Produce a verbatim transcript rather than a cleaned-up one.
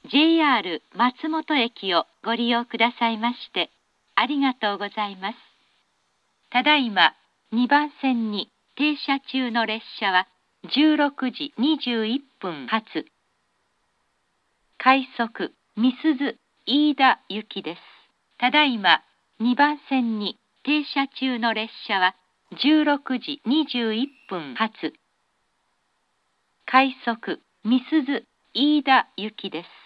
ジェイアール 松本駅をご利用くださいましてありがとうございます。ただいまにばん線に停車中の列車はじゅうろくじにじゅういっぷん発快速美鈴飯田行きです。ただいまにばん線に停車中の列車はじゅうろくじにじゅういっぷん発快速美鈴飯田行きです。